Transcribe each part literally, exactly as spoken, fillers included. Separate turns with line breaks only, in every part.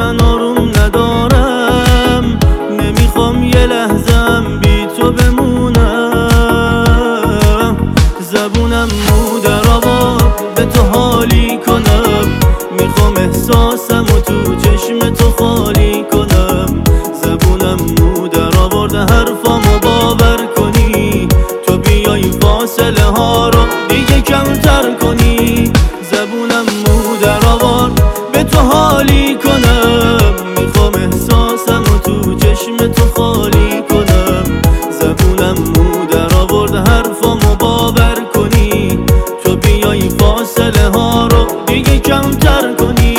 من آروم ندارم، نمیخوام یه لحظم بی تو بمونم. زبونم مو در آورد به تو حالی کنم، میخوام احساسم و تو چشم تو خالی کنم. زبونم مو در آورد حرفامو باور کنی، تو بیای فاصله ها رو دیگه کمتر کنی. زبونم مو در آورد به تو حالی کنم، میخوام احساسم و تو چشم تو خالی کنم. زبونم مو در آورد حرفامو باور کنی، تو بیای فاصله ها رو دیگه کمتر کنی.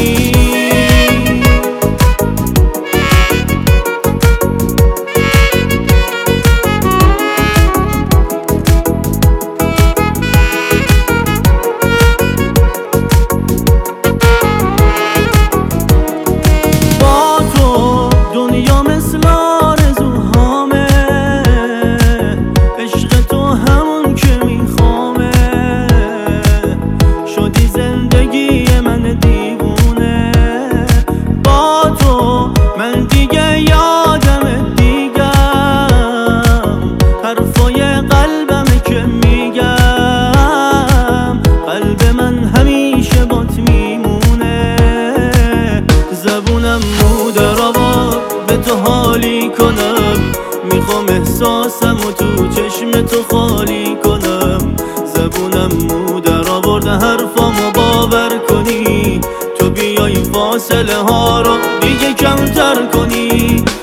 زبونم مو در آورد به تو حالی کنم، میخوام احساسم و تو چشم تو خالی کنم. زبونم مو در آورد حرفامو باور کنی، تو بیای فاصله ها رو دیگه کمتر کنی.